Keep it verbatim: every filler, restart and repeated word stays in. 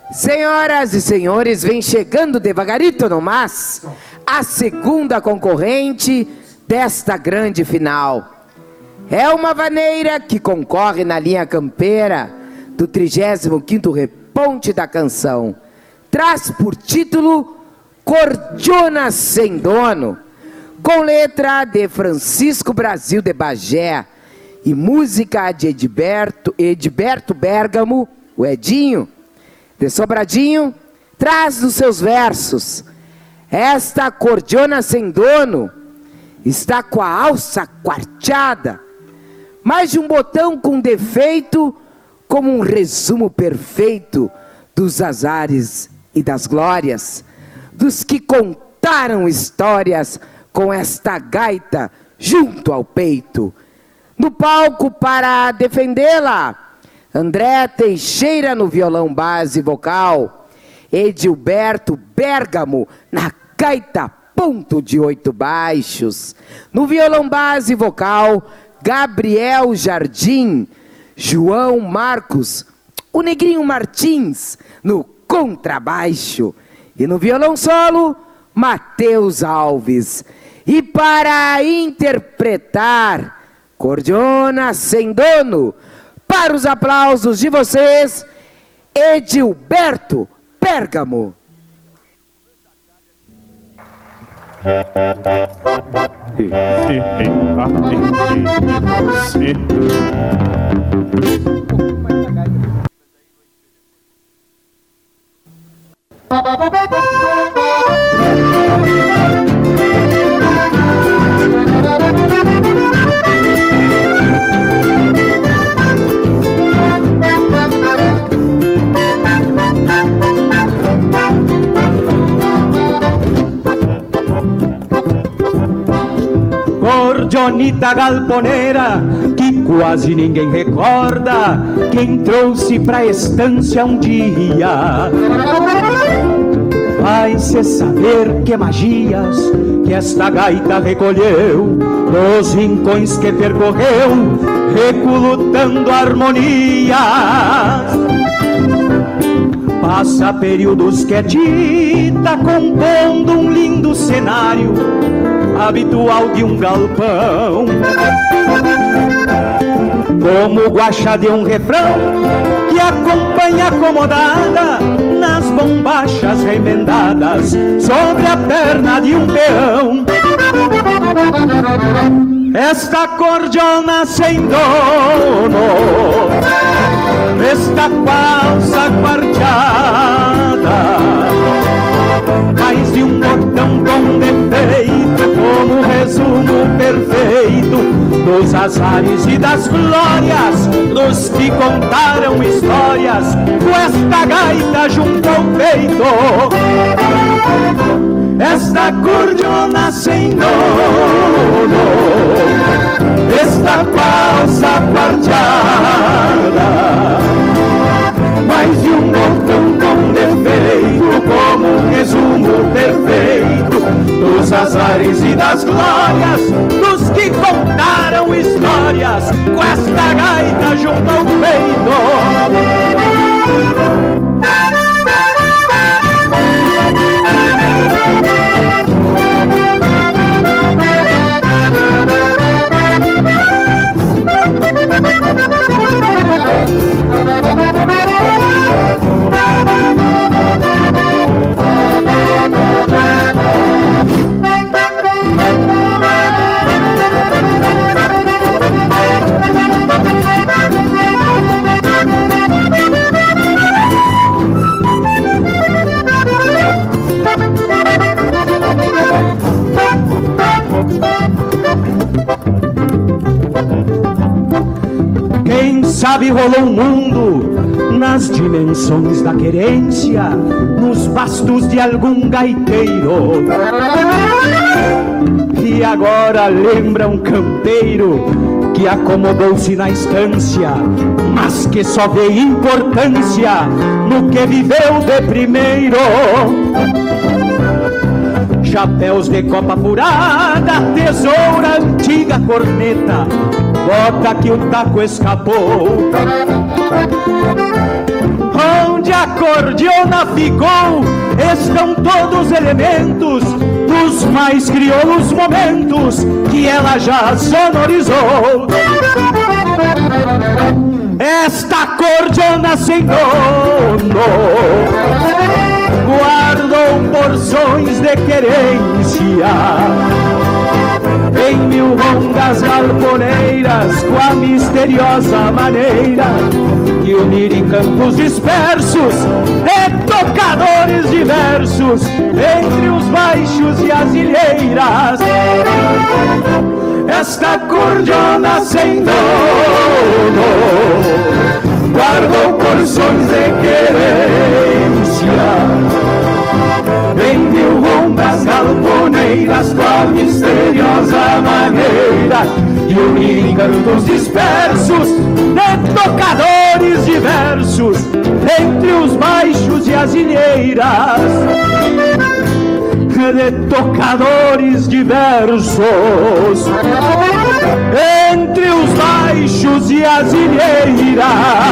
Senhoras e senhores, vem chegando devagarito no mas a segunda concorrente desta grande final. É uma vaneira que concorre na linha campeira do trigésimo quinto Reponte da Canção. Traz por título Cordiona Sem Dono, com letra de Francisco Brasil de Bagé e música de Edberto, Edberto Bergamo, o Edinho, de Sobradinho. Traz nos seus versos: esta cordiona sem dono está com a alça quarteada, mais de um botão com defeito, como um resumo perfeito dos azares e das glórias dos que contaram histórias com esta gaita junto ao peito. No palco para defendê-la, André Teixeira no violão base vocal, Edilberto Bergamo na gaita ponto de oito baixos, no violão base vocal, Gabriel Jardim, João Marcos, o Negrinho Martins no contrabaixo, e no violão solo, Matheus Alves. E para interpretar Cordiona Sem Dono, para os aplausos de vocês, Edilberto Bergamo. Cordionita galponeira, que quase ninguém recorda, quem trouxe pra estância um dia. Vai-se saber que magias que esta gaita recolheu nos rincões que percorreu, recolutando harmonias. Passa períodos quietita, compondo um lindo cenário habitual de um galpão, como guaxa de um refrão que acompanha acomodada nas bombachas remendadas sobre a perna de um peão. Esta cordiona sem dono, esta falsa quarteada, mais de um botão com defeito, como resumo perfeito dos azares e das glórias dos que contaram histórias com esta gaita junto ao peito. Esta cordiona sem dono, esta falsa quarteada, mais de um botão com defeito, como um resumo perfeito dos azares e das glórias dos que contaram histórias com esta gaita junto ao peito. Quem sabe rolou um mundo nas dimensões da querência, nos bastos de algum gaiteiro, e agora lembra um campeiro que acomodou-se na estância, mas que só vê importância no que viveu de primeiro. Chapéus de copa furada, tesoura, antiga corneta, bota que o taco escapou. Onde a cordiona ficou, estão todos elementos dos mais crioulos momentos que ela já sonorizou. Esta cordiona sem dono guardou porções de querência em mil rondas galponeiras, com a misteriosa maneira de unir em cantos dispersos e tocadores diversos entre os baixos e as ilheiras. Esta cordiona sem dono guardou porções de querência em mil rondas galponeiras, com a misteriosa maneira de unir em cantos dispersos de tocadores diversos entre os baixos e as ilheiras. De tocadores diversos entre os baixos e as ilheiras.